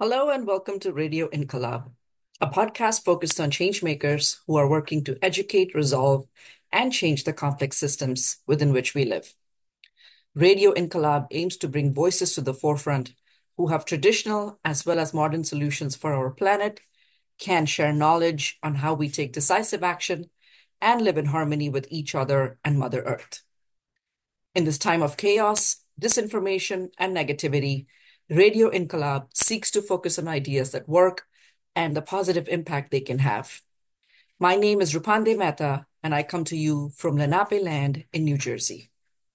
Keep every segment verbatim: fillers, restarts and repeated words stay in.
Hello and welcome to Radio Incolab, a podcast focused on changemakers who are working to educate, resolve, and change the complex systems within which we live. Radio Incolab aims to bring voices to the forefront who have traditional as well as modern solutions for our planet, can share knowledge on how we take decisive action, and live in harmony with each other and Mother Earth. In this time of chaos, disinformation, and negativity, Radio Incolab seeks to focus on ideas that work and the positive impact they can have. My name is Rupande Mehta, and I come to you from Lenape land in New Jersey.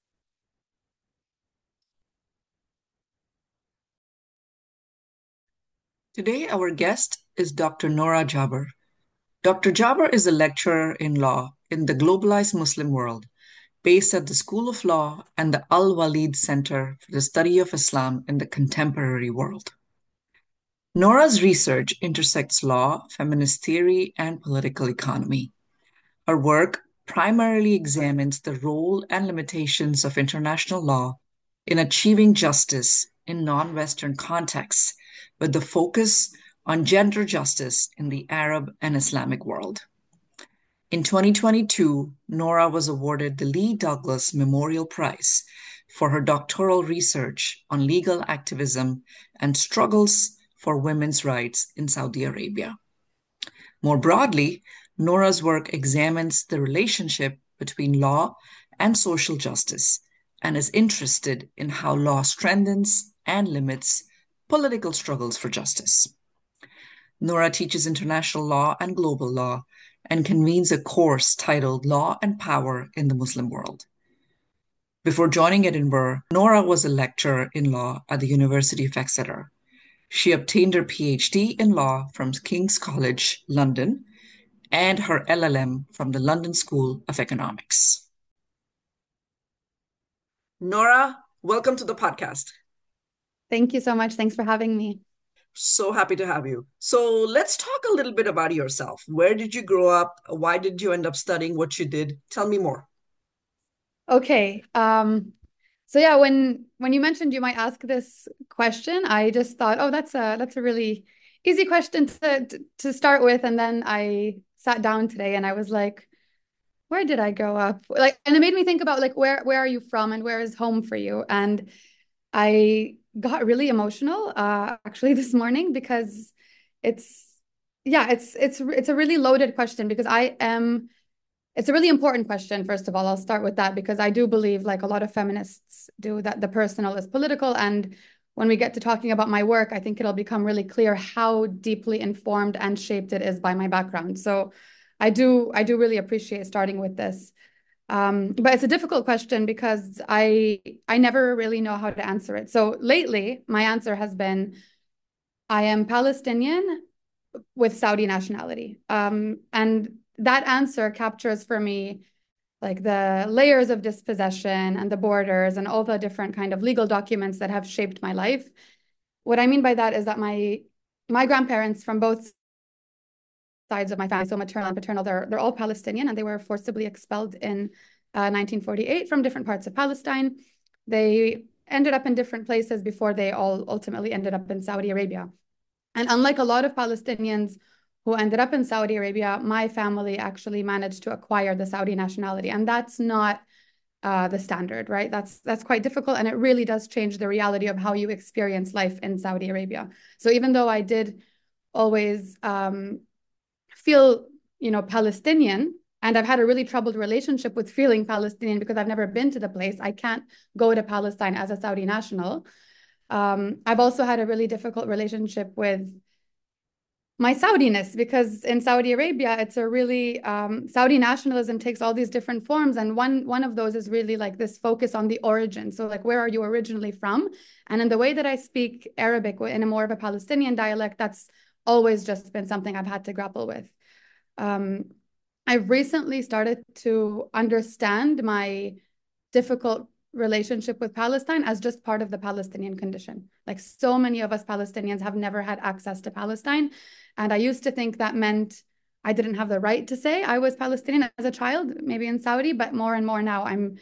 Today, our guest is Doctor Nora Jaber. Doctor Jaber is a lecturer in law in the globalized Muslim world, based at the School of Law and the Al Walid Center for the Study of Islam in the Contemporary World. Nora's research intersects law, feminist theory, and political economy. Her work primarily examines the role and limitations of international law in achieving justice in non-Western contexts, with the focus on gender justice in the Arab and Islamic world. In twenty twenty-two, Nora was awarded the Lee Douglas Memorial Prize for her doctoral research on legal activism and struggles for women's rights in Saudi Arabia. More broadly, Nora's work examines the relationship between law and social justice and is interested in how law strengthens and limits political struggles for justice. Nora teaches international law and global law and convenes a course titled Law and Power in the Muslim World. Before joining Edinburgh, Nora was a lecturer in law at the University of Exeter. She obtained her PhD in law from King's College, London, and her L L M from the London School of Economics. Nora, welcome to the podcast. Thank you so much. Thanks for having me. So happy to have you. So let's talk a little bit about yourself. Where did you grow up? Why did you end up studying what you did? Tell me more. Okay. Um, so yeah, when when you mentioned you might ask this question, I just thought, oh, that's a that's a really easy question to to, to start with. And then I sat down today and I was like, where did I grow up? Like, and it made me think about like where where are you from and where is home for you? And I got really emotional uh actually this morning because it's yeah, it's it's it's a really loaded question because I am it's a really important question. First of all, I'll start with that because I do believe, like a lot of feminists do, that the personal is political. And when we get to talking about my work, I think it'll become really clear how deeply informed and shaped it is by my background. So I do I do really appreciate starting with this. Um, but it's a difficult question because I I never really know how to answer it. So lately, my answer has been I am Palestinian with Saudi nationality. Um, and that answer captures for me like the layers of dispossession and the borders and all the different kind of legal documents that have shaped my life. What I mean by that is that my my grandparents from both sides of my family, so maternal and paternal, they're they're all Palestinian, and they were forcibly expelled in uh, nineteen forty-eight from different parts of Palestine. They ended up in different places before they all ultimately ended up in Saudi Arabia. And unlike a lot of Palestinians who ended up in Saudi Arabia, my family actually managed to acquire the Saudi nationality. And that's not uh, the standard, right? That's that's quite difficult. And it really does change the reality of how you experience life in Saudi Arabia. So even though I did always um, feel, you know, Palestinian, and I've had a really troubled relationship with feeling Palestinian because I've never been to the place. I can't go to Palestine as a Saudi national. Um, I've also had a really difficult relationship with my Saudiness because in Saudi Arabia, it's a really um, Saudi nationalism takes all these different forms, and one one of those is really like this focus on the origin. So, like, where are you originally from? And in the way that I speak Arabic in a more of a Palestinian dialect, that's always just been something I've had to grapple with. Um, I've recently started to understand my difficult relationship with Palestine as just part of the Palestinian condition. Like so many of us Palestinians have never had access to Palestine. And I used to think that meant I didn't have the right to say I was Palestinian as a child, maybe in Saudi, but more and more now I'm,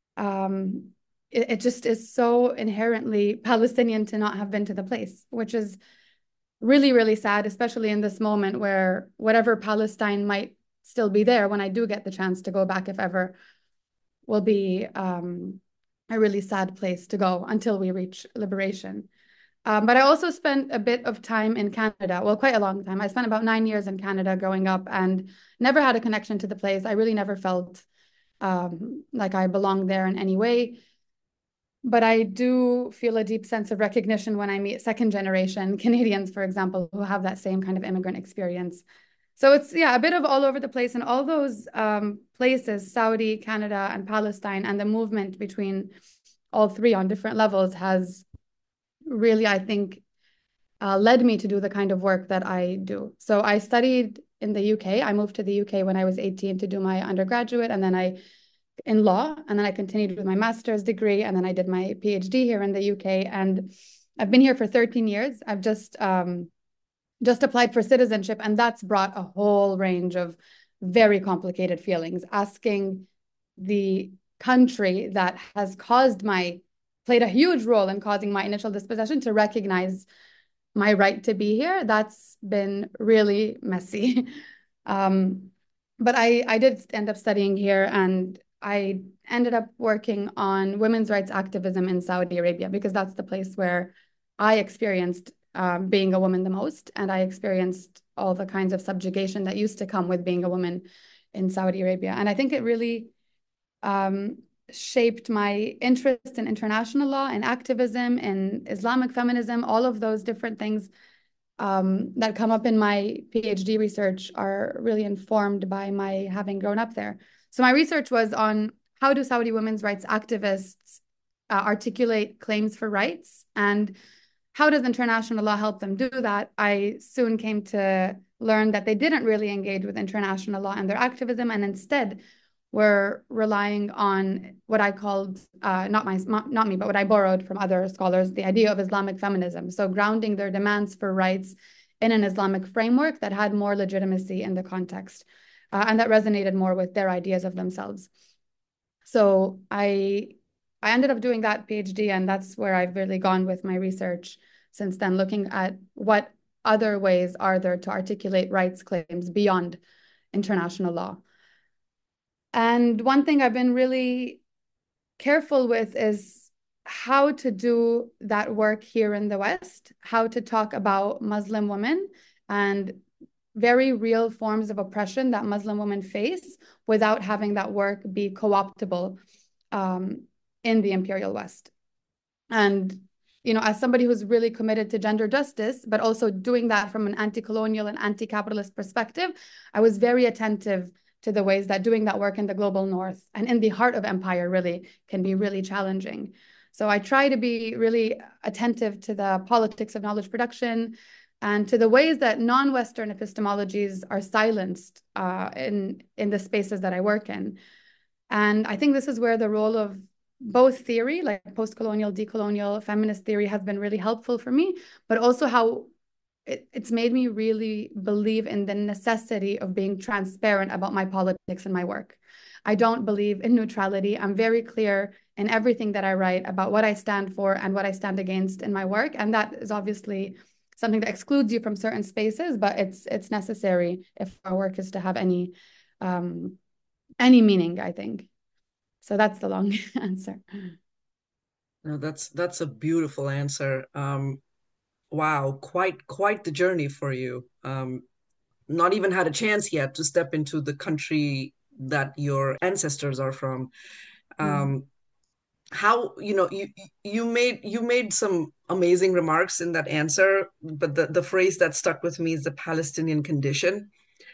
um, it, it just is so inherently Palestinian to not have been to the place, which is really, really sad, especially in this moment where whatever Palestine might still be there when I do get the chance to go back, if ever, will be um, a really sad place to go until we reach liberation. Um, but I also spent a bit of time in Canada, well, quite a long time. I spent about nine years in Canada growing up and never had a connection to the place. I really never felt um, like I belonged there in any way. But I do feel a deep sense of recognition when I meet second generation Canadians, for example, who have that same kind of immigrant experience. So it's, yeah, a bit of all over the place. And all those um, places, Saudi, Canada, and Palestine, and the movement between all three on different levels has really, I think, uh, led me to do the kind of work that I do. So I studied in the U K. I moved to the U K when I was eighteen to do my undergraduate, and then I in law, and then I continued with my master's degree, and then I did my PhD here in the U K. And I've been here for thirteen years. I've just um, just applied for citizenship, and that's brought a whole range of very complicated feelings, asking the country that has caused my played a huge role in causing my initial dispossession to recognize my right to be here. That's been really messy. um, but I, I did end up studying here, and I ended up working on women's rights activism in Saudi Arabia because that's the place where I experienced um, being a woman the most. And I experienced all the kinds of subjugation that used to come with being a woman in Saudi Arabia. And I think it really um, shaped my interest in international law and activism and Islamic feminism. All of those different things um, that come up in my PhD research are really informed by my having grown up there. So my research was on how do Saudi women's rights activists uh, articulate claims for rights, and how does international law help them do that? I soon came to learn that they didn't really engage with international law and their activism, and instead were relying on what I called, uh, not my, not me, but what I borrowed from other scholars, the idea of Islamic feminism. So grounding their demands for rights in an Islamic framework that had more legitimacy in the context, uh, and that resonated more with their ideas of themselves. So I, I ended up doing that PhD, and that's where I've really gone with my research since then, looking at what other ways are there to articulate rights claims beyond international law. And one thing I've been really careful with is how to do that work here in the West, how to talk about Muslim women and very real forms of oppression that Muslim women face without having that work be co-optable um, in the imperial West. And, you know, as somebody who's really committed to gender justice, but also doing that from an anti-colonial and anti-capitalist perspective, I was very attentive to the ways that doing that work in the global north and in the heart of empire really can be really challenging. So I try to be really attentive to the politics of knowledge production and to the ways that non-Western epistemologies are silenced uh, in, in the spaces that I work in. And I think this is where the role of both theory, like post-colonial, decolonial, feminist theory, has been really helpful for me, but also how it, it's made me really believe in the necessity of being transparent about my politics and my work. I don't believe in neutrality. I'm very clear in everything that I write about what I stand for and what I stand against in my work. And that is obviously something that excludes you from certain spaces, but it's it's necessary if our work is to have any um, any meaning, I think. So that's the long answer. No, that's that's a beautiful answer. Um, wow, quite quite the journey for you. Um, not even had a chance yet to step into the country that your ancestors are from. Mm. Um, how, you know, you you made you made some amazing remarks in that answer, but the, the phrase that stuck with me is the Palestinian condition.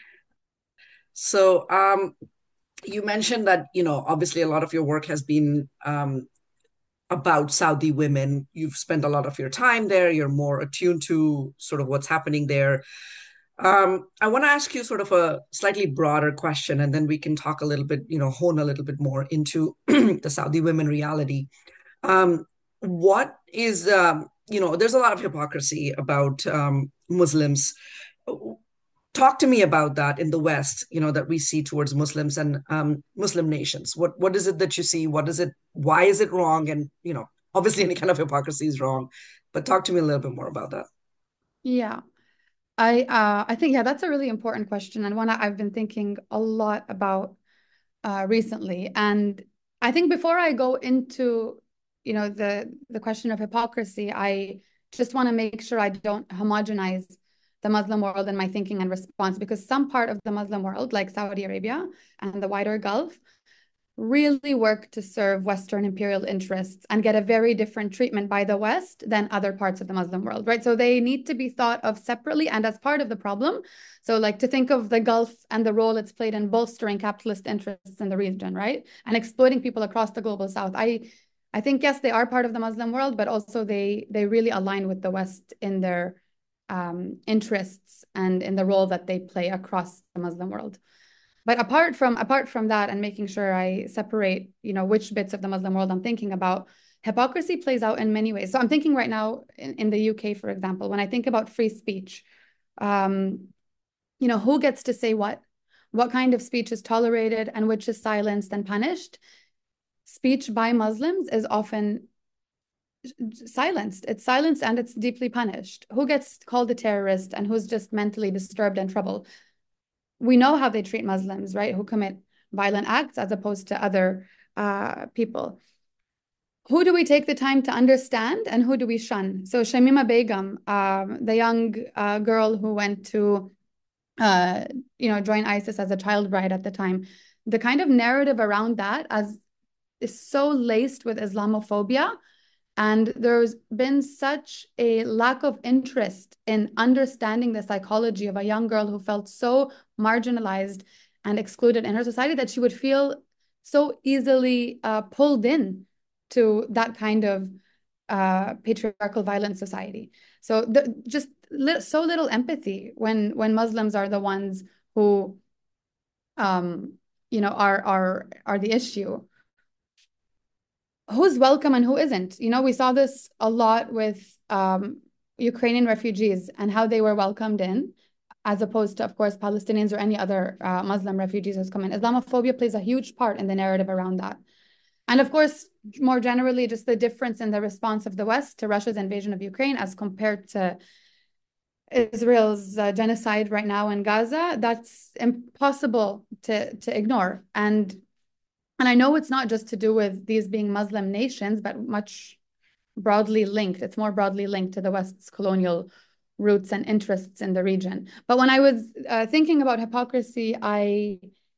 So um, you mentioned that, you know, obviously a lot of your work has been um, about Saudi women. You've spent a lot of your time there. You're more attuned to sort of what's happening there. Um, I want to ask you sort of a slightly broader question, and then we can talk a little bit, you know, hone a little bit more into the Saudi women reality. Um, what is, um, you know, there's a lot of hypocrisy about um, Muslims. Talk to me about that in the West, you know, that we see towards Muslims and um, Muslim nations. What what is it that you see? What is it? Why is it wrong? And, you know, obviously any kind of hypocrisy is wrong, but talk to me a little bit more about that. Yeah. I uh, I think, yeah, that's a really important question, and one I- I've been thinking a lot about uh, recently. And I think before I go into, you know, the the question of hypocrisy, I just want to make sure I don't homogenize the Muslim world in my thinking and response, because some part of the Muslim world, like Saudi Arabia and the wider Gulf, really work to serve Western imperial interests and get a very different treatment by the West than other parts of the Muslim world, right? So they need to be thought of separately and as part of the problem. So, like, to think of the Gulf and the role it's played in bolstering capitalist interests in the region, right? And exploiting people across the global South. I I think, yes, they are part of the Muslim world, but also they they really align with the West in their um, interests and in the role that they play across the Muslim world. But apart from apart from that, and making sure I separate, you know, which bits of the Muslim world I'm thinking about, hypocrisy plays out in many ways. So I'm thinking right now in, in the U K, for example, when I think about free speech, um, you know, who gets to say what, what kind of speech is tolerated and which is silenced and punished. Speech by Muslims is often silenced. It's silenced and it's deeply punished. Who gets called a terrorist and who's just mentally disturbed and troubled? We know how they treat Muslims, right? Who commit violent acts as opposed to other uh, people. Who do we take the time to understand and who do we shun? So Shamima Begum, um, the young uh, girl who went to, uh, you know, join ISIS as a child bride at the time, the kind of narrative around that as is so laced with Islamophobia. And there's been such a lack of interest in understanding the psychology of a young girl who felt so marginalized and excluded in her society that she would feel so easily uh, pulled in to that kind of uh, patriarchal violent society. So the, just li so little empathy when when Muslims are the ones who, um, you know, are are are the issue. Who's welcome and who isn't. You know, we saw this a lot with um, Ukrainian refugees and how they were welcomed in, as opposed to, of course, Palestinians or any other uh, Muslim refugees who's come in. Islamophobia plays a huge part in the narrative around that. And of course, more generally, just the difference in the response of the West to Russia's invasion of Ukraine as compared to Israel's uh, genocide right now in Gaza, that's impossible to, to ignore. And and I know it's not just to do with these being Muslim nations, but much broadly linked. It's more broadly linked to the West's colonial roots and interests in the region. But when I was uh, thinking about hypocrisy, I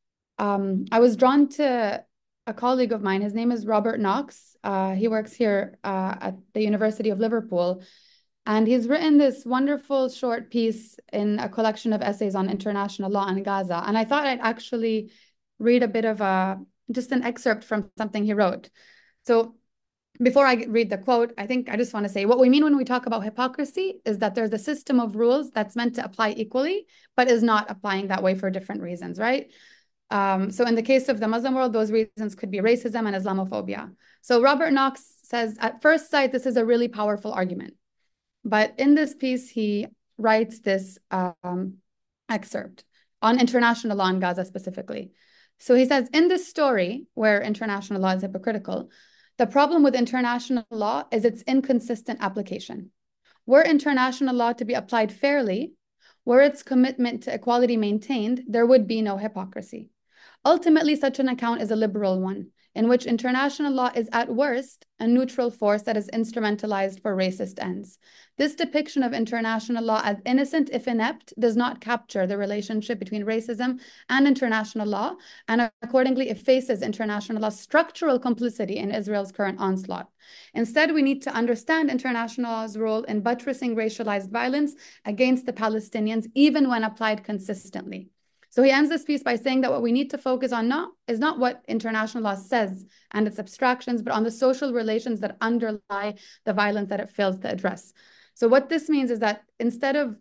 um, I was drawn to a colleague of mine. His name is Robert Knox. Uh, he works here uh, at the University of Liverpool. And he's written this wonderful short piece in a collection of essays on international law in Gaza. And I thought I'd actually read a bit of a just an excerpt from something he wrote. So before I read the quote, I think I just want to say what we mean when we talk about hypocrisy is that there's a system of rules that's meant to apply equally, but is not applying that way for different reasons, right? Um, so in the case of the Muslim world, those reasons could be racism and Islamophobia. So Robert Knox says, at first sight, this is a really powerful argument. But in this piece, he writes this um, excerpt on international law in Gaza specifically. So he says, in this story, where international law is hypocritical, the problem with international law is its inconsistent application. Were international law to be applied fairly, were its commitment to equality maintained, there would be no hypocrisy. Ultimately, such an account is a liberal one, in which international law is at worst a neutral force that is instrumentalized for racist ends. This depiction of international law as innocent if inept does not capture the relationship between racism and international law, and accordingly effaces international law's structural complicity in Israel's current onslaught. Instead, we need to understand international law's role in buttressing racialized violence against the Palestinians, even when applied consistently. So he ends this piece by saying that what we need to focus on not is not what international law says and its abstractions, but on the social relations that underlie the violence that it fails to address. So what this means is that instead of,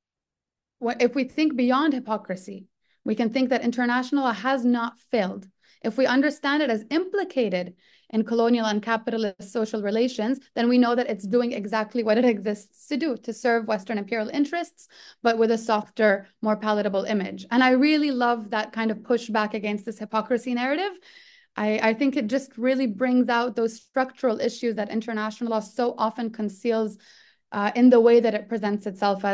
if we think beyond hypocrisy, we can think that international law has not failed. If we understand it as implicated in colonial and capitalist social relations, then we know that it's doing exactly what it exists to do, to serve Western imperial interests, but with a softer, more palatable image. And I really love that kind of pushback against this hypocrisy narrative. I, I think it just really brings out those structural issues that international law so often conceals uh, in the way that it presents itself as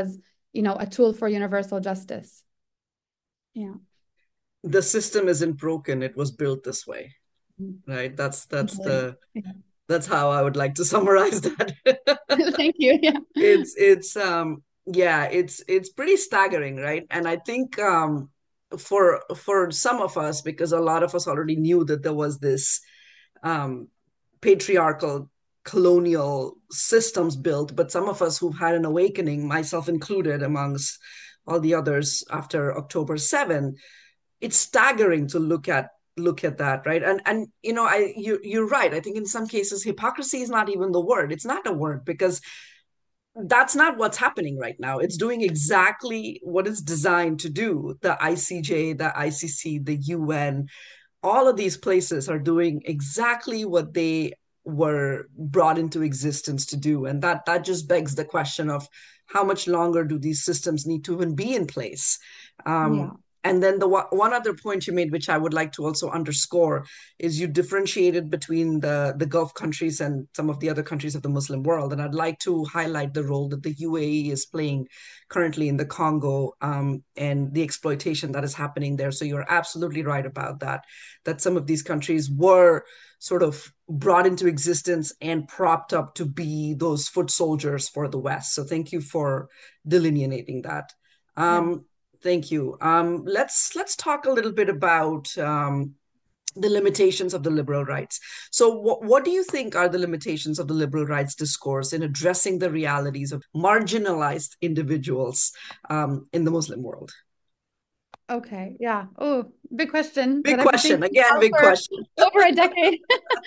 you know, a tool for universal justice. Yeah. The system isn't broken, it was built this way, Mhm. right? That's that's Completely. the Yeah. that's how I would like to summarize that. Thank you. Yeah. It's it's um yeah, it's it's pretty staggering, right? And I think um for for some of us, because a lot of us already knew that there was this um patriarchal colonial systems built, but some of us who've had an awakening, myself included, amongst all the others after October seventh, it's staggering to look at look at that, right? And and you know, I you you're right. I think in some cases hypocrisy is not even the word. It's not a word because that's not what's happening right now. It's doing exactly what it's designed to do. The I C J, the I C C, the U N, all of these places are doing exactly what they were brought into existence to do. And that that just begs the question of how much longer do these systems need to even be in place? Yeah. Um, and then the one other point you made, which I would like to also underscore, is you differentiated between the, the Gulf countries and some of the other countries of the Muslim world. And I'd like to highlight the role that the U A E is playing currently in the Congo, um, and the exploitation that is happening there. So you're absolutely right about that, that some of these countries were sort of brought into existence and propped up to be those foot soldiers for the West. So thank you for delineating that. Yeah. Um, thank you. Um, let's let's talk a little bit about um, the limitations of the liberal rights. So, what, what do you think are the limitations of the liberal rights discourse in addressing the realities of marginalized individuals um, in the Muslim world? Okay. Yeah. Oh, big question Big that I've been question. thinking Again, about big for question. over a decade.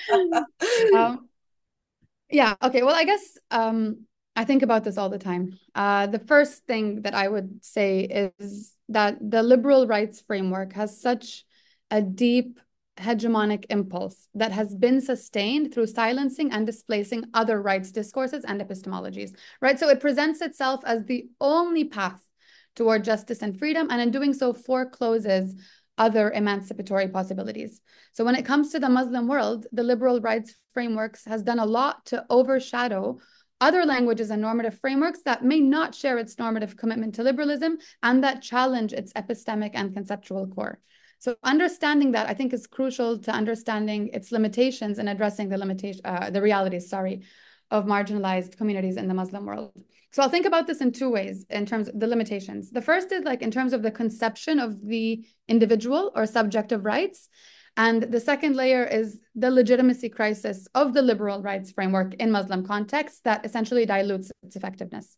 Um, yeah. Okay. Well, I guess um, I think about this all the time. Uh, the first thing that I would say is that the liberal rights framework has such a deep hegemonic impulse that has been sustained through silencing and displacing other rights discourses and epistemologies, right? So it presents itself as the only path toward justice and freedom, and in doing so, forecloses other emancipatory possibilities. So when it comes to the Muslim world, the liberal rights frameworks has done a lot to overshadow other languages and normative frameworks that may not share its normative commitment to liberalism and that challenge its epistemic and conceptual core. So understanding that, I think, is crucial to understanding its limitations and addressing the limitation, uh, the realities, sorry, of marginalized communities in the Muslim world. So I'll think about this in two ways in terms of the limitations. The first is like in terms of the conception of the individual or subjective rights. And the second layer is the legitimacy crisis of the liberal rights framework in Muslim contexts that essentially dilutes its effectiveness.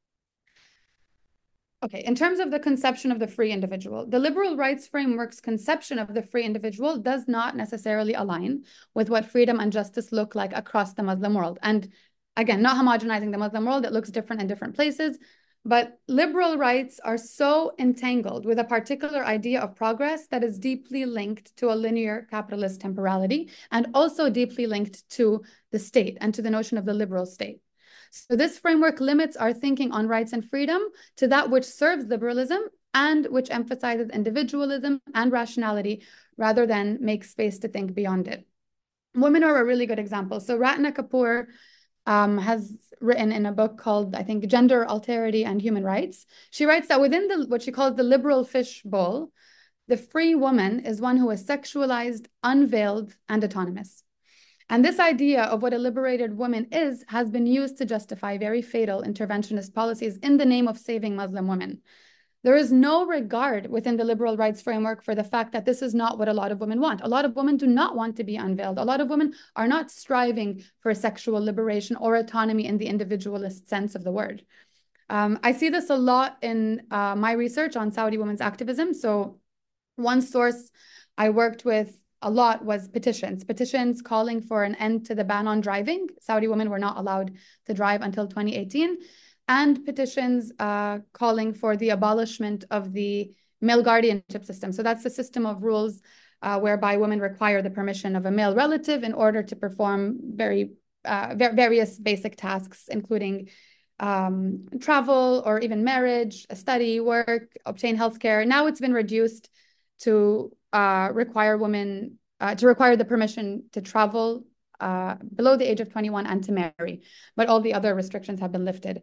Okay, in terms of the conception of the free individual, the liberal rights framework's conception of the free individual does not necessarily align with what freedom and justice look like across the Muslim world. And again, not homogenizing the Muslim world, it looks different in different places. But liberal rights are so entangled with a particular idea of progress that is deeply linked to a linear capitalist temporality and also deeply linked to the state and to the notion of the liberal state. So this framework limits our thinking on rights and freedom to that which serves liberalism and which emphasizes individualism and rationality rather than makes space to think beyond it. Women are a really good example. So Ratna Kapoor um, has written in a book called, I think, Gender, Alterity, and Human Rights. She writes that within the what she calls the liberal fish bowl, the free woman is one who is sexualized, unveiled, and autonomous. And this idea of what a liberated woman is has been used to justify very fatal interventionist policies in the name of saving Muslim women. There is no regard within the liberal rights framework for the fact that this is not what a lot of women want. A lot of women do not want to be unveiled. A lot of women are not striving for sexual liberation or autonomy in the individualist sense of the word. Um, I see this a lot in uh, my research on Saudi women's activism. So one source I worked with a lot was petitions, petitions calling for an end to the ban on driving. Saudi women were not allowed to drive until twenty eighteen, and petitions uh, calling for the abolishment of the male guardianship system. So that's a system of rules uh, whereby women require the permission of a male relative in order to perform very uh, various basic tasks, including um, travel or even marriage, study, work, obtain healthcare. Now it's been reduced to uh, require women uh, to require the permission to travel uh, below the age of twenty-one and to marry, but all the other restrictions have been lifted.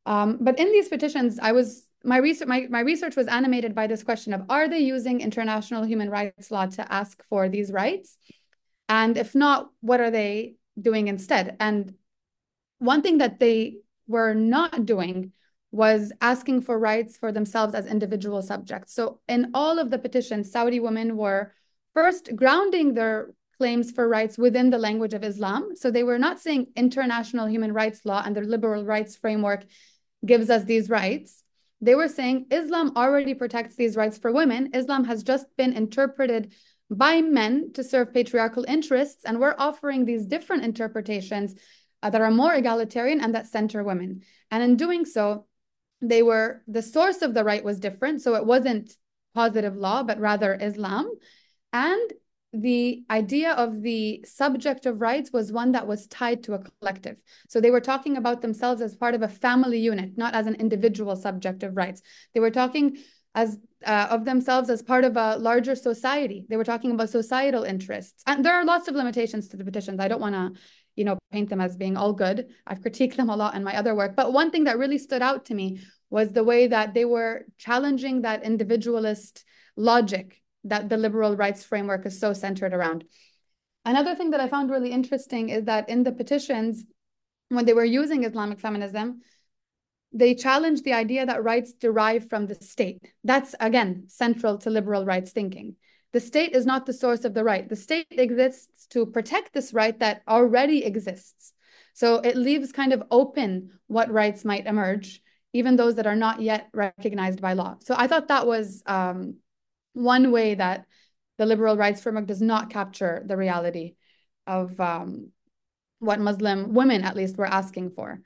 Um, but in these petitions, I was my research my, my research was animated by this question of, are they using international human rights law to ask for these rights? And if not, what are they doing instead? And one thing that they were not doing was asking for rights for themselves as individual subjects. So in all of the petitions, Saudi women were first grounding their claims for rights within the language of Islam. So they were not saying international human rights law and the liberal rights framework gives us these rights. They were saying Islam already protects these rights for women. Islam has just been interpreted by men to serve patriarchal interests, and we're offering these different interpretations uh, that are more egalitarian and that center women. And in doing so, they were, the source of the right was different. So it wasn't positive law, but rather Islam. And the idea of the subject of rights was one that was tied to a collective. So they were talking about themselves as part of a family unit, not as an individual subject of rights. They were talking as uh, of themselves as part of a larger society. They were talking about societal interests. And there are lots of limitations to the petitions. I don't want to, you know, paint them as being all good. I've critiqued them a lot in my other work. But one thing that really stood out to me was the way that they were challenging that individualist logic that the liberal rights framework is so centered around. Another thing that I found really interesting is that in the petitions, when they were using Islamic feminism, they challenged the idea that rights derive from the state. That's, again, central to liberal rights thinking. The state is not the source of the right. The state exists to protect this right that already exists. So it leaves kind of open what rights might emerge, even those that are not yet recognized by law. So I thought that was um, one way that the liberal rights framework does not capture the reality of um, what Muslim women, at least, were asking for.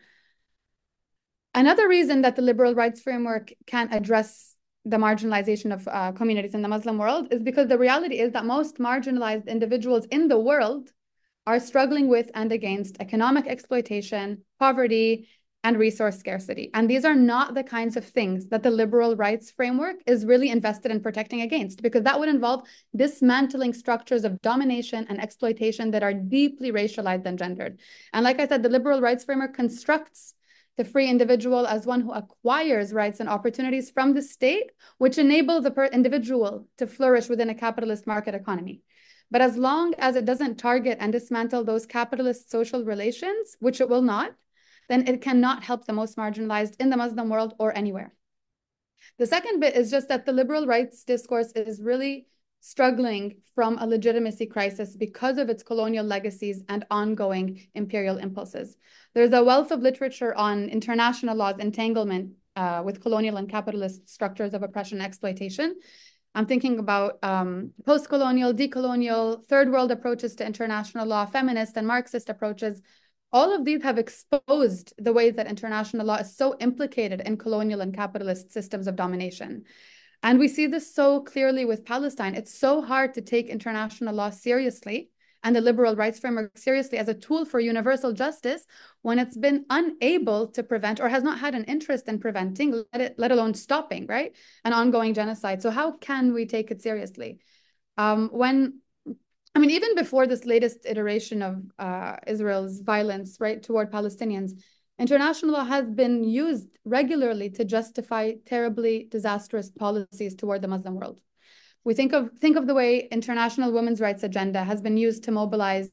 Another reason that the liberal rights framework can't address the marginalization of uh, communities in the Muslim world is because the reality is that most marginalized individuals in the world are struggling with and against economic exploitation, poverty, and resource scarcity. And these are not the kinds of things that the liberal rights framework is really invested in protecting against, because that would involve dismantling structures of domination and exploitation that are deeply racialized and gendered. And like I said, the liberal rights framework constructs the free individual as one who acquires rights and opportunities from the state, which enable the individual to flourish within a capitalist market economy. But as long as it doesn't target and dismantle those capitalist social relations, which it will not, then it cannot help the most marginalized in the Muslim world or anywhere. The second bit is just that the liberal rights discourse is really struggling from a legitimacy crisis because of its colonial legacies and ongoing imperial impulses. There's a wealth of literature on international law's entanglement uh, with colonial and capitalist structures of oppression and exploitation. I'm thinking about um, post-colonial, decolonial, third world approaches to international law, feminist and Marxist approaches. All of these have exposed the ways that international law is so implicated in colonial and capitalist systems of domination. And we see this so clearly with Palestine. It's so hard to take international law seriously and the liberal rights framework seriously as a tool for universal justice when it's been unable to prevent or has not had an interest in preventing, let, it, let alone stopping, right, an ongoing genocide. So how can we take it seriously? Um, when I mean, even before this latest iteration of uh, Israel's violence, right, toward Palestinians, international law has been used regularly to justify terribly disastrous policies toward the Muslim world. We think of think of the way international women's rights agenda has been used to mobilize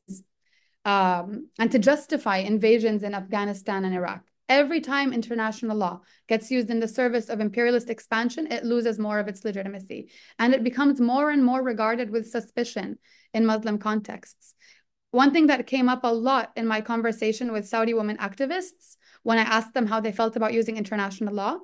um, and to justify invasions in Afghanistan and Iraq. Every time international law gets used in the service of imperialist expansion, it loses more of its legitimacy, and it becomes more and more regarded with suspicion in Muslim contexts. One thing that came up a lot in my conversation with Saudi women activists when I asked them how they felt about using international law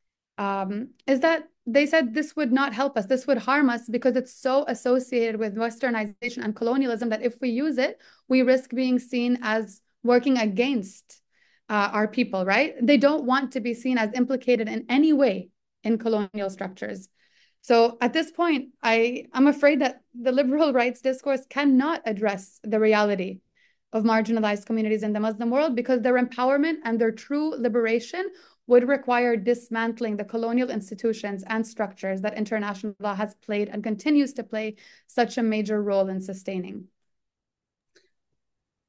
um, is that they said this would not help us. This would harm us because it's so associated with westernization and colonialism that if we use it, we risk being seen as working against uh, our people, right? They don't want to be seen as implicated in any way in colonial structures. So at this point, I, I'm afraid that the liberal rights discourse cannot address the reality of marginalized communities in the Muslim world because their empowerment and their true liberation would require dismantling the colonial institutions and structures that international law has played and continues to play such a major role in sustaining.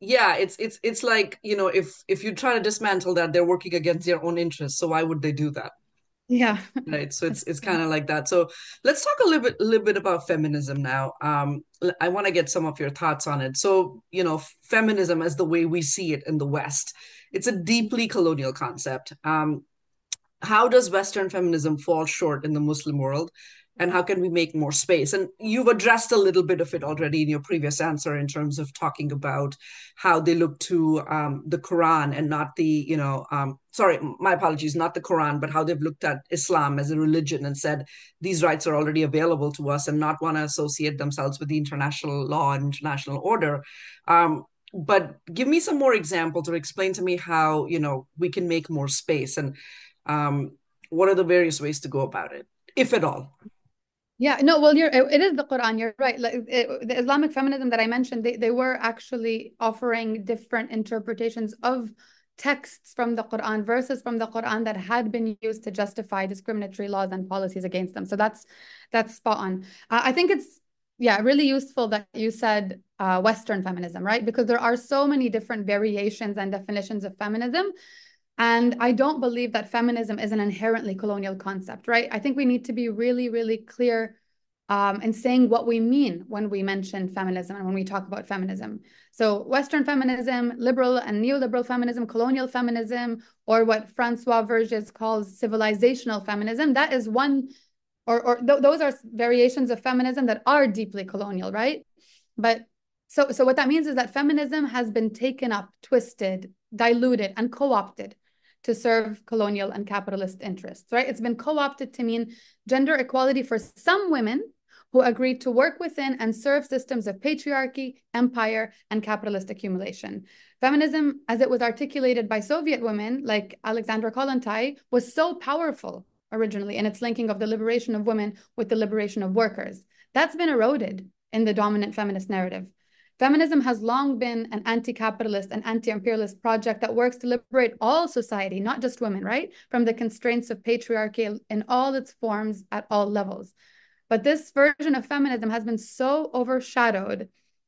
yeah, it's it's it's like, you know, if if you try to dismantle that, they're working against their own interests. So why would they do that? Yeah. Right. So it's That's it's true. kind of like that. So let's talk a little bit a little bit about feminism now. Um, l- I want to get some of your thoughts on it. So, you know, feminism as the way we see it in the West, it's a deeply colonial concept. Um, how does Western feminism fall short in the Muslim world? And how can we make more space? And you've addressed a little bit of it already in your previous answer in terms of talking about how they look to um, the Quran and not the, you know, um, sorry, my apologies, not the Quran, but how they've looked at Islam as a religion and said these rights are already available to us and not want to associate themselves with the international law and international order. Um, but give me some more examples or explain to me how, you know, we can make more space and um, what are the various ways to go about it, if at all? Yeah, no, well, you're it is the Quran. You're right. Like it, the Islamic feminism that I mentioned, they, they were actually offering different interpretations of texts from the Quran, verses from the Quran that had been used to justify discriminatory laws and policies against them. So that's that's spot on. Uh, I think it's yeah, really useful that you said uh, Western feminism, right? Because there are so many different variations and definitions of feminism. And I don't believe that feminism is an inherently colonial concept, right? I think we need to be really, really clear um, in saying what we mean when we mention feminism and when we talk about feminism. So, Western feminism, liberal and neoliberal feminism, colonial feminism, or what Francois Verges calls civilizational feminism, that is one, or, or th those are variations of feminism that are deeply colonial, right? But so, so what that means is that feminism has been taken up, twisted, diluted, and co-opted to serve colonial and capitalist interests, right? It's been co-opted to mean gender equality for some women who agreed to work within and serve systems of patriarchy, empire, and capitalist accumulation. Feminism, as it was articulated by Soviet women like Alexandra Kollontai, was so powerful originally in its linking of the liberation of women with the liberation of workers. That's been eroded in the dominant feminist narrative. Feminism has long been an anti-capitalist and anti-imperialist project that works to liberate all society, not just women, right? From the constraints of patriarchy in all its forms at all levels. But this version of feminism has been so overshadowed,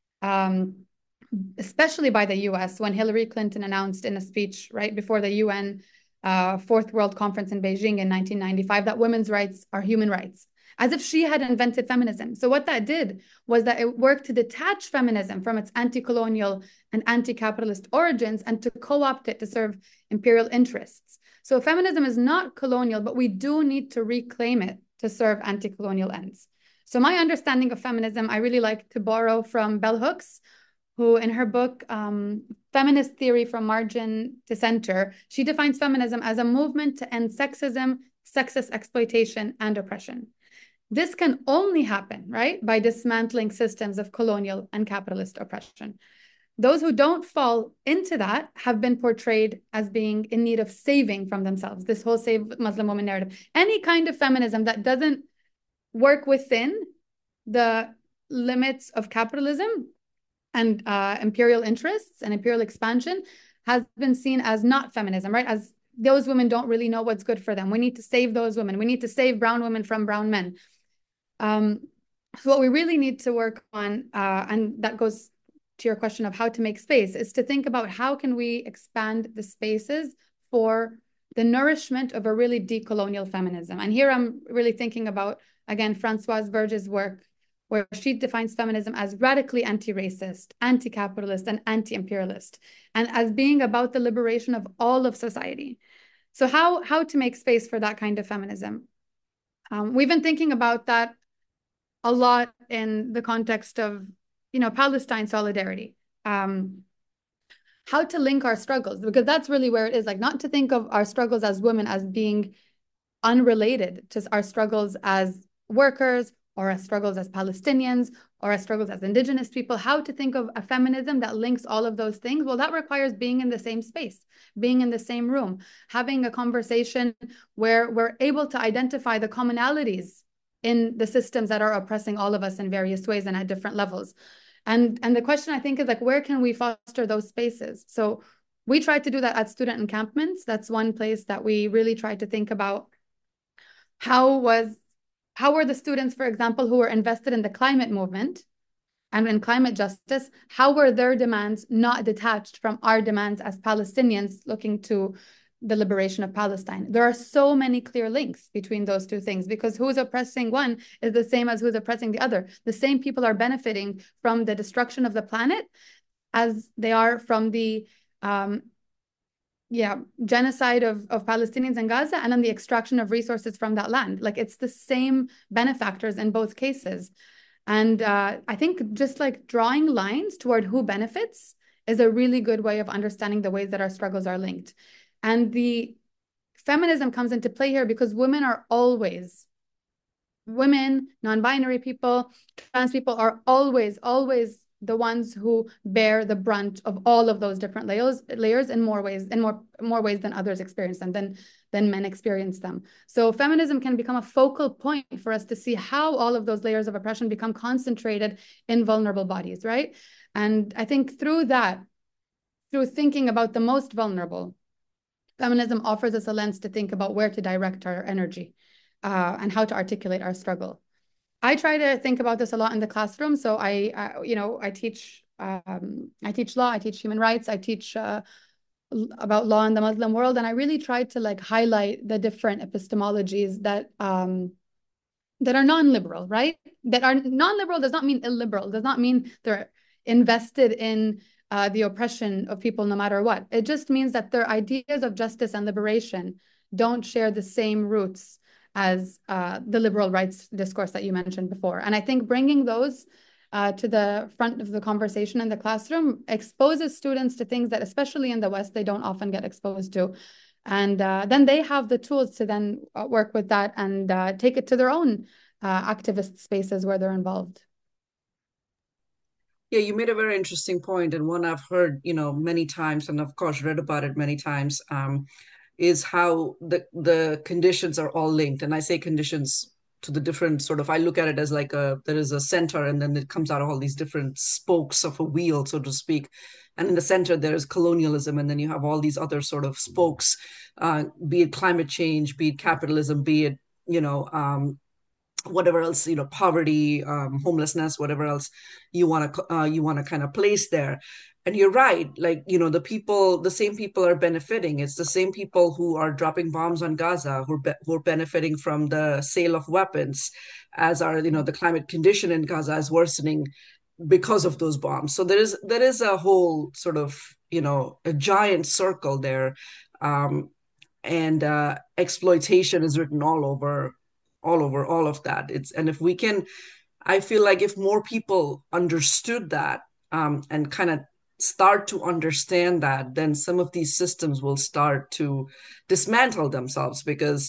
um, especially by the U S, when Hillary Clinton announced in a speech right before the U N uh, Fourth World Conference in Beijing in nineteen ninety-five that women's rights are human rights, as if she had invented feminism. So what that did was that it worked to detach feminism from its anti-colonial and anti-capitalist origins and to co-opt it to serve imperial interests. So feminism is not colonial, but we do need to reclaim it to serve anti-colonial ends. So my understanding of feminism, I really like to borrow from Bell Hooks, who in her book, um, Feminist Theory from Margin to Center, she defines feminism as a movement to end sexism, sexist exploitation, and oppression. This can only happen, right, by dismantling systems of colonial and capitalist oppression. Those who don't fall into that have been portrayed as being in need of saving from themselves, this whole save Muslim woman narrative. Any kind of feminism that doesn't work within the limits of capitalism and uh, imperial interests and imperial expansion has been seen as not feminism, right? As those women don't really know what's good for them. We need to save those women. We need to save brown women from brown men. Um, so what we really need to work on, uh, and that goes to your question of how to make space, is to think about how can we expand the spaces for the nourishment of a really decolonial feminism. And here I'm really thinking about, again, Francoise Verges' work, where she defines feminism as radically anti-racist, anti-capitalist, and anti-imperialist, and as being about the liberation of all of society. So how, how to make space for that kind of feminism? Um, we've been thinking about that a lot in the context of, you know, Palestine solidarity. Um, how to link our struggles, because that's really where it is, like not to think of our struggles as women as being unrelated to our struggles as workers or our struggles as Palestinians or our struggles as Indigenous people, how to think of a feminism that links all of those things. Well, that requires being in the same space, being in the same room, having a conversation where we're able to identify the commonalities in the systems that are oppressing all of us in various ways and at different levels. And, and the question I think is like, where can we foster those spaces? So we try to do that at student encampments. That's one place that we really try to think about how was how were the students, for example, who were invested in the climate movement and in climate justice, how were their demands not detached from our demands as Palestinians looking to the liberation of Palestine? There are so many clear links between those two things, because who's oppressing one is the same as who's oppressing the other. The same people are benefiting from the destruction of the planet as they are from the um, yeah, genocide of, of Palestinians in Gaza, and then the extraction of resources from that land. Like, it's the same benefactors in both cases. And uh, I think just like drawing lines toward who benefits is a really good way of understanding the ways that our struggles are linked. And the feminism comes into play here because women are always, women, non-binary people, trans people are always, always the ones who bear the brunt of all of those different layers, layers in more ways, in more more ways than others experience them, than than men experience them. So feminism can become a focal point for us to see how all of those layers of oppression become concentrated in vulnerable bodies, right? And I think through that, through thinking about the most vulnerable, feminism offers us a lens to think about where to direct our energy uh, and how to articulate our struggle. I try to think about this a lot in the classroom. So I, uh, you know, I teach, um, I teach law, I teach human rights, I teach uh, about law in the Muslim world, and I really try to like highlight the different epistemologies that um, that are non-liberal, right? That are non-liberal does not mean illiberal, does not mean they're invested in uh, the oppression of people no matter what. It just means that their ideas of justice and liberation don't share the same roots as uh, the liberal rights discourse that you mentioned before. And I think bringing those uh, to the front of the conversation in the classroom exposes students to things that, especially in the West, they don't often get exposed to. And uh, then they have the tools to then uh, work with that and uh, take it to their own uh, activist spaces where they're involved. Yeah, you made a very interesting point, and one I've heard, you know, many times, and of course read about it many times, um, is how the the conditions are all linked. And I say conditions to the different sort of, I look at it as like a, there is a center, and then it comes out of all these different spokes of a wheel, so to speak. And in the center, there's colonialism, and then you have all these other sort of spokes, uh, be it climate change, be it capitalism, be it, you know, um, whatever else, you know, poverty, um, homelessness, whatever else you want to uh, you want to kind of place there. And you're right, like, you know, the people, the same people are benefiting. It's the same people who are dropping bombs on Gaza who are, be- who are benefiting from the sale of weapons, as are, you know, the climate condition in Gaza is worsening because of those bombs. So there is there is a whole sort of, you know, a giant circle there. Um, and uh, exploitation is written all over all over all of that. It's, and if we can, I feel like if more people understood that, um, and kind of start to understand that, then some of these systems will start to dismantle themselves, because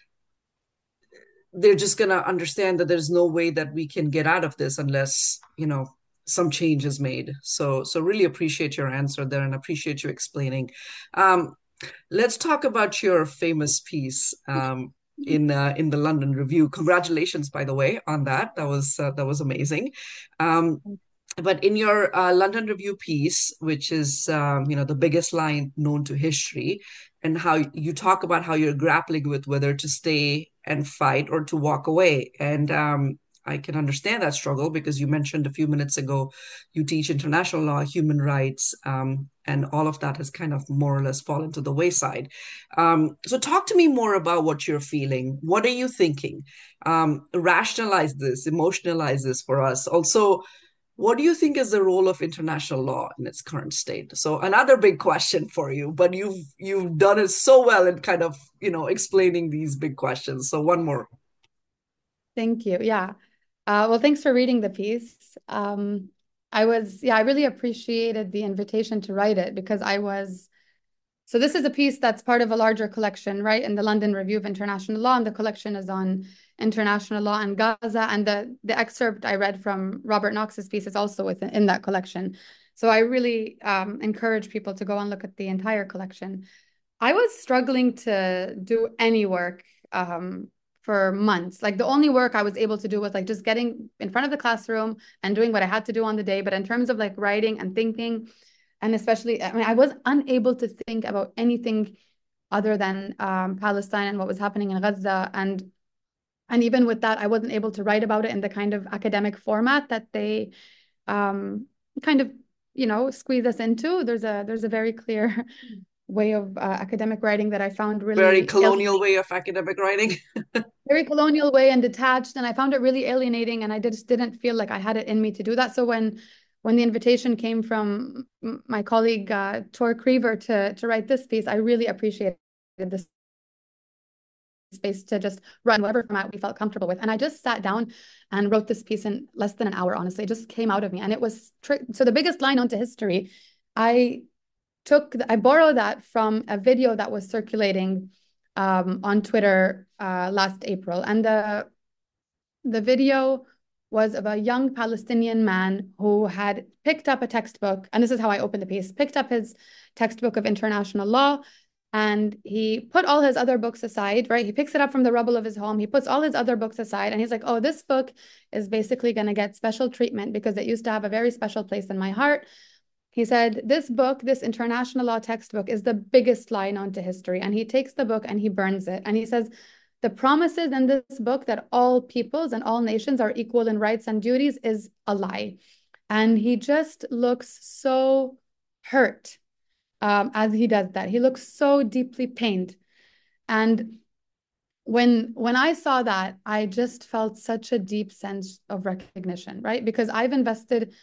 they're just going to understand that there's no way that we can get out of this unless, you know, some change is made. So so really appreciate your answer there, and appreciate you explaining. um, let's talk about your famous piece, um, in uh, in the London Review. Congratulations, by the way, on that. That was uh, that was amazing. Um, but in your uh, London Review piece, which is, um, you know, the biggest line known to history, and how you talk about how you're grappling with whether to stay and fight or to walk away. And um, I can understand that struggle, because you mentioned a few minutes ago you teach international law, human rights, um, and all of that has kind of more or less fallen to the wayside. Um, so talk to me more about what you're feeling. What are you thinking? Um, rationalize this, emotionalize this for us. Also, what do you think is the role of international law in its current state? So another big question for you, but you've you've done it so well in kind of, you know, explaining these big questions. So one more. Thank you. Yeah. Uh, well, thanks for reading the piece. Um, I was, yeah, I really appreciated the invitation to write it because I was, so this is a piece that's part of a larger collection, right? In the London Review of International Law, and the collection is on international law and Gaza. And the, the excerpt I read from Robert Knox's piece is also within in that collection. So I really um, encourage people to go and look at the entire collection. I was struggling to do any work um, for months. Like the only work I was able to do was like just getting in front of the classroom and doing what I had to do on the day. But in terms of like writing and thinking, and especially, I mean, I was unable to think about anything other than um, Palestine and what was happening in Gaza. And and even with that, I wasn't able to write about it in the kind of academic format that they um, kind of, you know, squeeze us into. There's a there's a very clear way of uh, academic writing that I found Very really colonial way of academic writing. very colonial way and detached, and I found it really alienating, and I just didn't feel like I had it in me to do that. So when when the invitation came from my colleague uh, Tor Creever to to write this piece, I really appreciated this space to just run whatever format we felt comfortable with. And I just sat down and wrote this piece in less than an hour, honestly. It just came out of me. And it was, so the biggest line onto history, I took, I borrowed that from a video that was circulating um, on Twitter uh, last April. And the, the video was of a young Palestinian man who had picked up a textbook, and this is how I opened the piece, picked up his textbook of international law, and he put all his other books aside, right? He picks it up from the rubble of his home. He puts all his other books aside, and he's like, oh, this book is basically going to get special treatment because it used to have a very special place in my heart. He said, this book, this international law textbook, is the biggest lie known to history. And he takes the book and he burns it. And he says, the promises in this book that all peoples and all nations are equal in rights and duties is a lie. And he just looks so hurt um, as he does that. He looks so deeply pained. And when when I saw that, I just felt such a deep sense of recognition, right? Because I've invested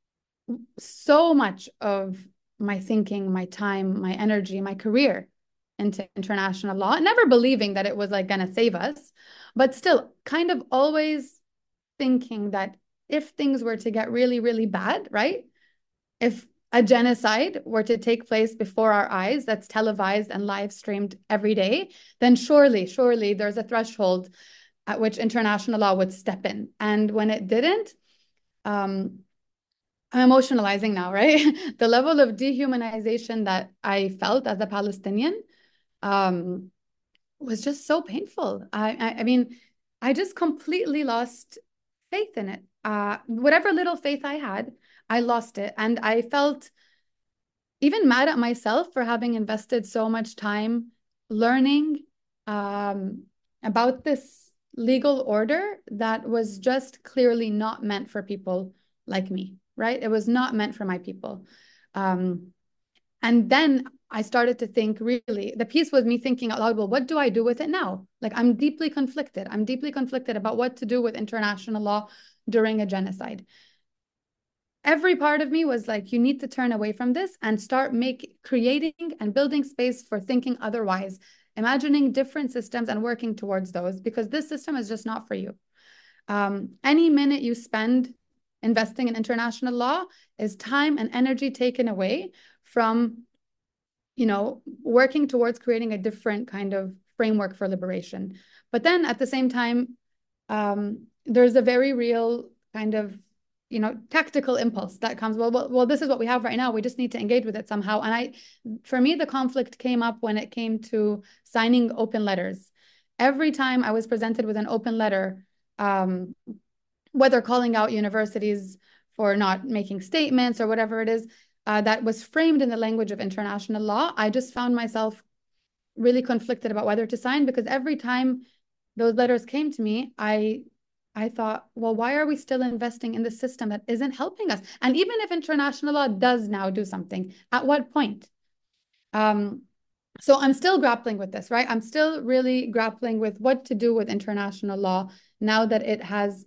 so much of my thinking, my time, my energy, my career into international law, never believing that it was like going to save us, but still kind of always thinking that if things were to get really, really bad, right? If a genocide were to take place before our eyes that's televised and live streamed every day, then surely, surely there's a threshold at which international law would step in. And when it didn't, um, I'm emotionalizing now, right? The level of dehumanization that I felt as a Palestinian um, was just so painful. I, I, I mean, I just completely lost faith in it. Uh, whatever little faith I had, I lost it. And I felt even mad at myself for having invested so much time learning um, about this legal order that was just clearly not meant for people like me, right? It was not meant for my people. Um, and then I started to think, really, the piece was me thinking out loud, well, what do I do with it now? Like, I'm deeply conflicted. I'm deeply conflicted about what to do with international law during a genocide. Every part of me was like, you need to turn away from this and start make creating and building space for thinking otherwise, imagining different systems and working towards those, because this system is just not for you. Um, any minute you spend investing in international law is time and energy taken away from, you know, working towards creating a different kind of framework for liberation. But then at the same time, um, there's a very real kind of, you know, tactical impulse that comes, well, well, well, this is what we have right now. We just need to engage with it somehow. And I, for me, the conflict came up when it came to signing open letters. Every time I was presented with an open letter, um, whether calling out universities for not making statements or whatever it is, uh, that was framed in the language of international law, I just found myself really conflicted about whether to sign, because every time those letters came to me, I I thought, well, why are we still investing in the system that isn't helping us? And even if international law does now do something, at what point? Um, so I'm still grappling with this, right? I'm still really grappling with what to do with international law now that it has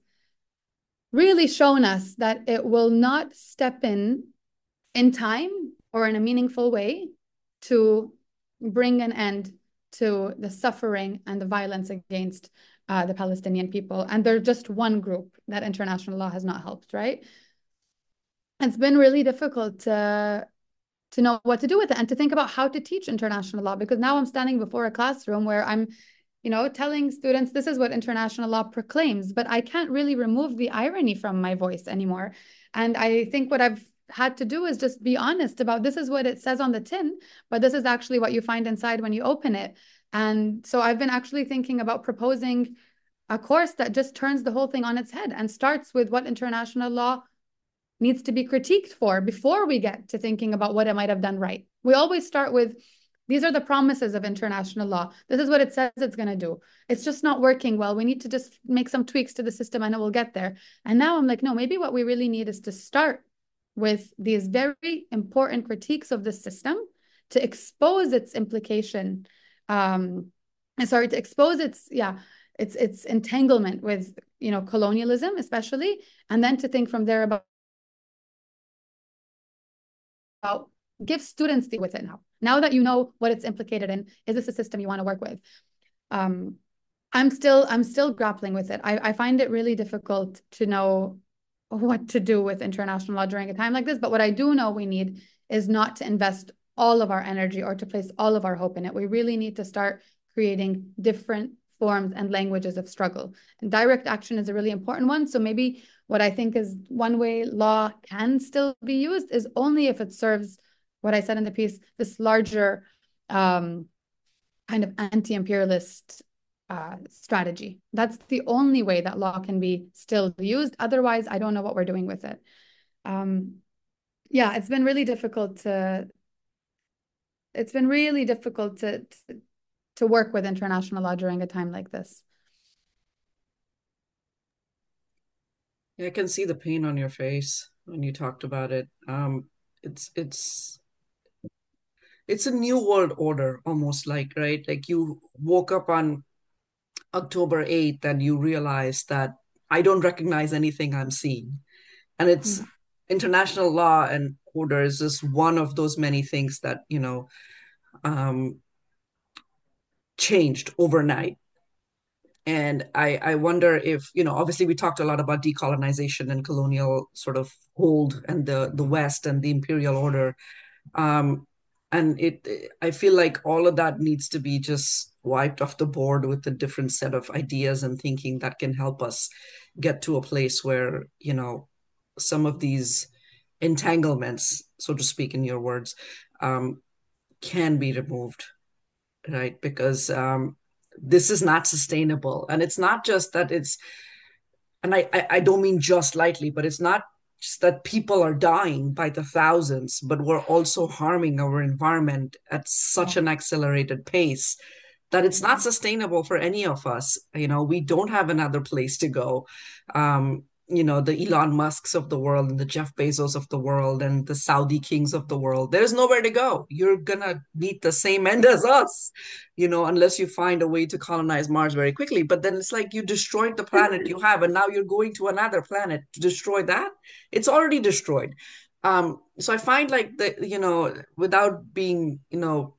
really shown us that it will not step in in time or in a meaningful way to bring an end to the suffering and the violence against uh, the Palestinian people. And they're just one group that international law has not helped, right? It's been really difficult to, to know what to do with it and to think about how to teach international law, because now I'm standing before a classroom where I'm, you know, telling students this is what international law proclaims, but I can't really remove the irony from my voice anymore. And I think what I've had to do is just be honest about, this is what it says on the tin, but this is actually what you find inside when you open it. And so I've been actually thinking about proposing a course that just turns the whole thing on its head and starts with what international law needs to be critiqued for before we get to thinking about what it might have done right. We always start with These are the promises of international law. This is what it says it's going to do. It's just not working well. We need to just make some tweaks to the system and it will get there. And now I'm like, no, maybe what we really need is to start with these very important critiques of the system to expose its implication, um, sorry, to expose its, yeah, its its entanglement with, you know, colonialism, especially, and then to think from there about, about give students deal with it now. Now that you know what it's implicated in, is this a system you want to work with? Um, I'm still I'm still grappling with it. I, I find it really difficult to know what to do with international law during a time like this. But what I do know we need is not to invest all of our energy or to place all of our hope in it. We really need to start creating different forms and languages of struggle. And direct action is a really important one. So maybe what I think is one way law can still be used is only if it serves what I said in the piece, this larger um, kind of anti-imperialist uh, strategy. That's the only way that law can be still used. Otherwise, I don't know what we're doing with it. Um, yeah, it's been really difficult to, it's been really difficult to, to, to work with international law during a time like this. Yeah, I can see the pain on your face when you talked about it. Um, it's it's it's a new world order, almost like, right? Like you woke up on October eighth and you realize that I don't recognize anything I'm seeing. And it's Mm. international law and order is just one of those many things that, you know, um, changed overnight. And I, I wonder if, you know, obviously we talked a lot about decolonization and colonial sort of hold and the, the West and the imperial order. Um, and it, I feel like all of that needs to be just wiped off the board with a different set of ideas and thinking that can help us get to a place where, you know, some of these entanglements, so to speak, in your words, um, can be removed, right? Because um, this is not sustainable. And it's not just that it's, and I, I, I don't mean just lightly, but it's not just that people are dying by the thousands, but we're also harming our environment at such an accelerated pace that it's not sustainable for any of us. You know, we don't have another place to go. Um, you know, the Elon Musks of the world and the Jeff Bezos of the world and the Saudi kings of the world, there's nowhere to go. You're gonna meet the same end as us, you know, unless you find a way to colonize Mars very quickly. But then it's like you destroyed the planet you have, and now you're going to another planet to destroy that. It's already destroyed. Um, so I find like the, you know, without being, you know,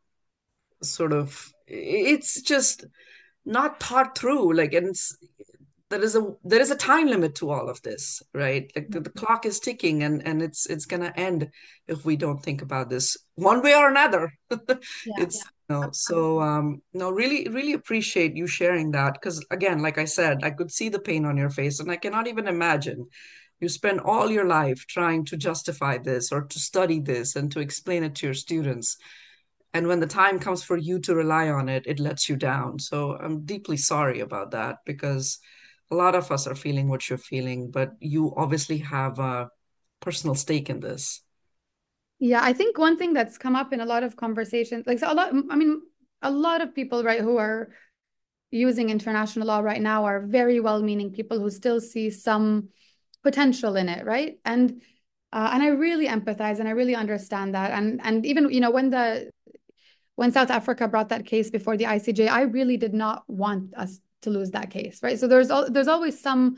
sort of, it's just not thought through. Like, and it's, there is a there is a time limit to all of this, right? Like the, the clock is ticking, and and it's it's gonna end if we don't think about this one way or another. Yeah. It's, you know, so um no, really really appreciate you sharing that, because again, like I said, I could see the pain on your face, and I cannot even imagine you spend all your life trying to justify this or to study this and to explain it to your students, and when the time comes for you to rely on it, it lets you down. So I'm deeply sorry about that, because a lot of us are feeling what you're feeling, but you obviously have a personal stake in this. Yeah, I think one thing that's come up in a lot of conversations, like so a lot, I mean, a lot of people, right, who are using international law right now are very well-meaning people who still see some potential in it, right? And uh, and I really empathize and I really understand that. And and even, you know, when the when South Africa brought that case before the I C J, I really did not want us to lose that case, right? So there's al there's always some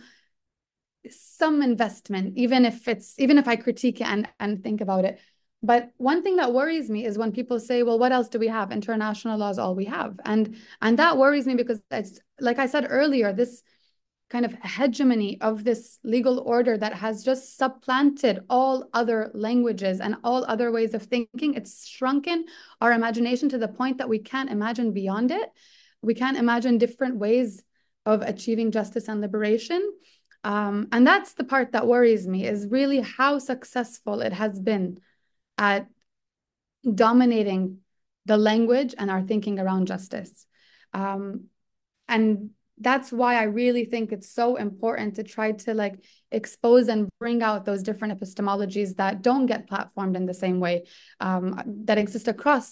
some investment, even if it's even if I critique it and and think about it. But one thing that worries me is when people say, well, what else do we have? International law is all we have. And and that worries me because it's, like I said earlier, this kind of hegemony of this legal order that has just supplanted all other languages and all other ways of thinking. It's shrunken our imagination to the point that we can't imagine beyond it. We can't imagine different ways of achieving justice and liberation. Um, and that's the part that worries me, is really how successful it has been at dominating the language and our thinking around justice. Um, and that's why I really think it's so important to try to like expose and bring out those different epistemologies that don't get platformed in the same way, um, that exist across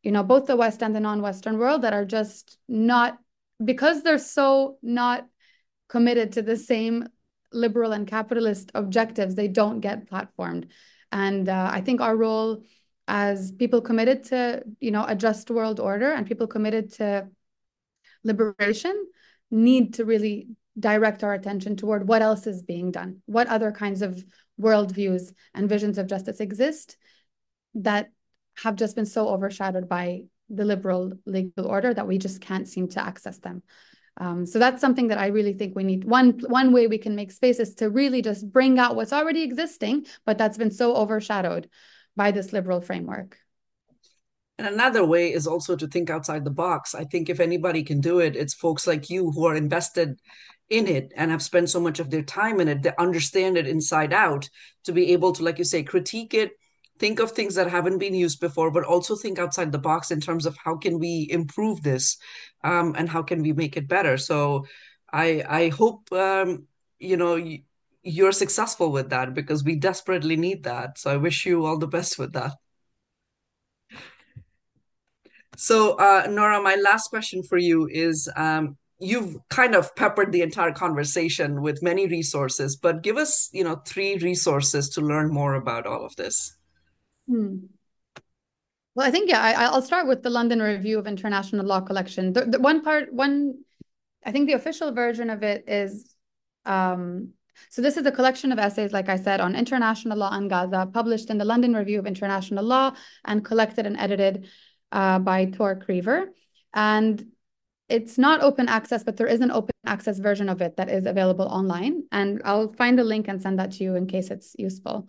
you know, both the West and the non-Western world that are just not, because they're so not committed to the same liberal and capitalist objectives, they don't get platformed. And uh, I think our role as people committed to, you know, a just world order and people committed to liberation need to really direct our attention toward what else is being done, what other kinds of worldviews and visions of justice exist that have just been so overshadowed by the liberal legal order that we just can't seem to access them. Um, so that's something that I really think we need. One one way we can make space is to really just bring out what's already existing, but that's been so overshadowed by this liberal framework. And another way is also to think outside the box. I think if anybody can do it, it's folks like you who are invested in it and have spent so much of their time in it, they understand it inside out, to be able to, like you say, critique it, think of things that haven't been used before, but also think outside the box in terms of how can we improve this, um, and how can we make it better. So I I hope um, you know y- you're successful with that because we desperately need that. So I wish you all the best with that. So, uh, Nora, my last question for you is um, you've kind of peppered the entire conversation with many resources, but give us, you know, three resources to learn more about all of this. Hmm. Well, I think, yeah, I, I'll start with the London Review of International Law collection. The, the one part, one, I think the official version of it is, um, so this is a collection of essays, like I said, on international law and Gaza, published in the London Review of International Law and collected and edited uh, by Tor Creever. And it's not open access, but there is an open access version of it that is available online. And I'll find a link and send that to you in case it's useful.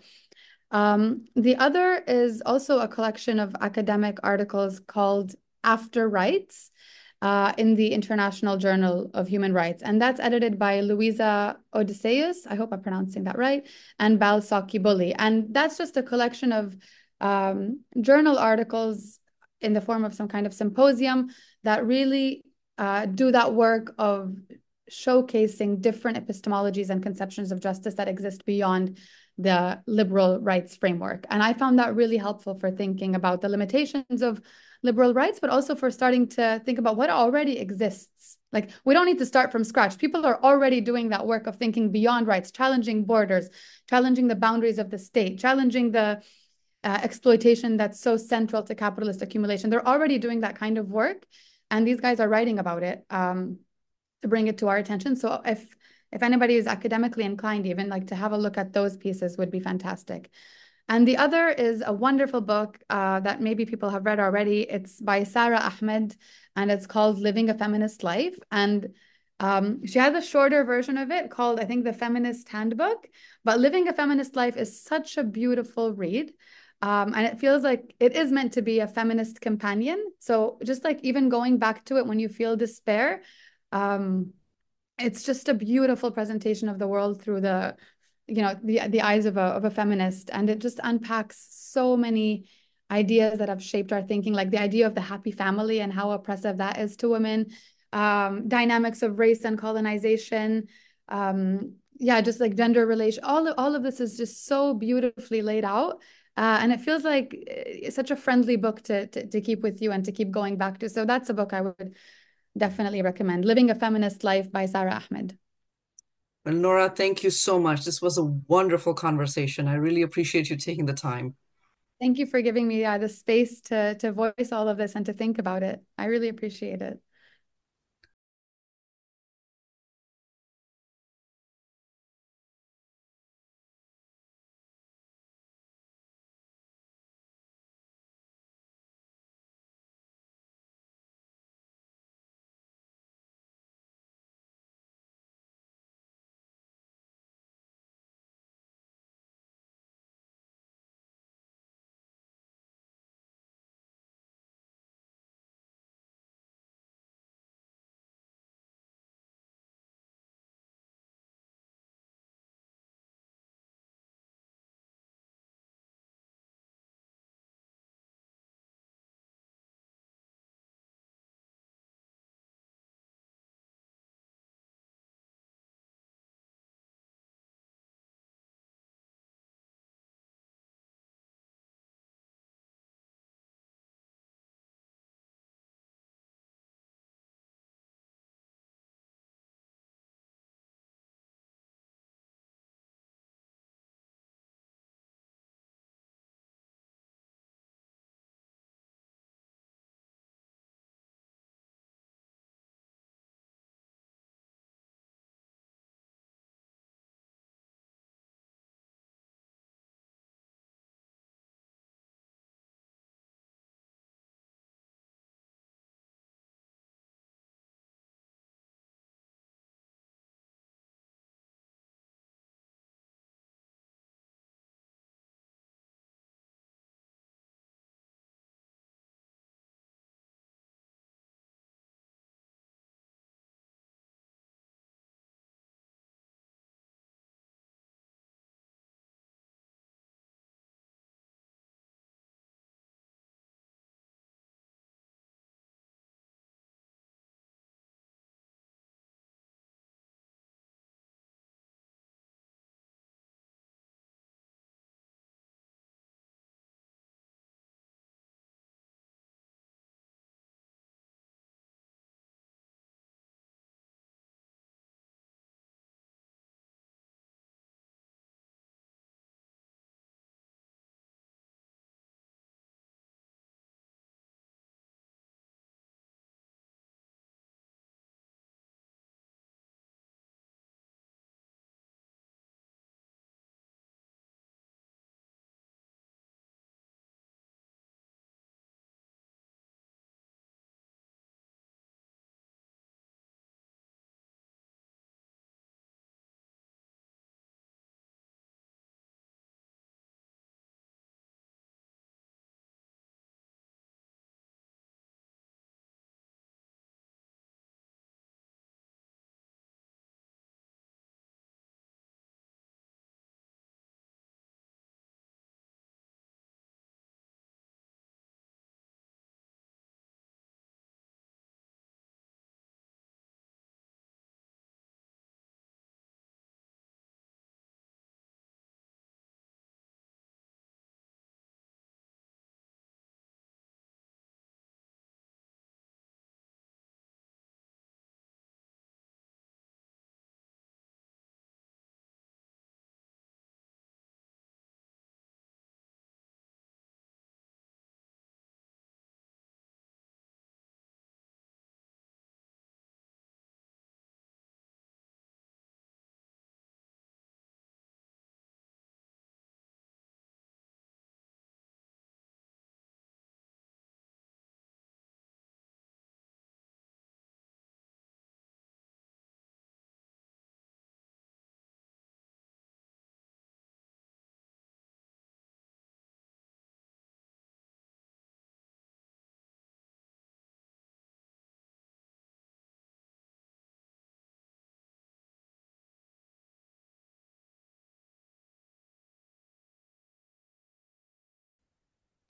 Um, the other is also a collection of academic articles called After Rights uh, in the International Journal of Human Rights. And that's edited by Louisa Odysseus, I hope I'm pronouncing that right, and Bal Saki-Bully. And that's just a collection of um, journal articles in the form of some kind of symposium that really uh, do that work of showcasing different epistemologies and conceptions of justice that exist beyond the liberal rights framework. And I found that really helpful for thinking about the limitations of liberal rights, but also for starting to think about what already exists. Like, we don't need to start from scratch. People are already doing that work of thinking beyond rights, challenging borders, challenging the boundaries of the state, challenging the uh, exploitation that's so central to capitalist accumulation. They're already doing that kind of work. And these guys are writing about it um, to bring it to our attention. So if if anybody is academically inclined, even like to have a look at those pieces would be fantastic. And the other is a wonderful book uh, that maybe people have read already. It's by Sara Ahmed, and it's called Living a Feminist Life. And um, she has a shorter version of it called, I think, The Feminist Handbook. But Living a Feminist Life is such a beautiful read. Um, and it feels like it is meant to be a feminist companion. So just like even going back to it when you feel despair, um, it's just a beautiful presentation of the world through the, you know, the the eyes of a of a feminist, and it just unpacks so many ideas that have shaped our thinking, like the idea of the happy family and how oppressive that is to women, um, dynamics of race and colonization, um, yeah, just like gender relation. All of, all of this is just so beautifully laid out. Uh, and it feels like uh, such a friendly book to, to to keep with you and to keep going back to. So that's a book I would definitely recommend. Living a Feminist Life by Sara Ahmed. Well, Nora, thank you so much. This was a wonderful conversation. I really appreciate you taking the time. Thank you for giving me uh, the space to to voice all of this and to think about it. I really appreciate it.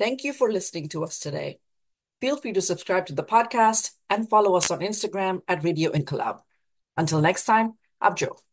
Thank you for listening to us today. Feel free to subscribe to the podcast and follow us on Instagram at Radio Incolab. Until next time, Abjo.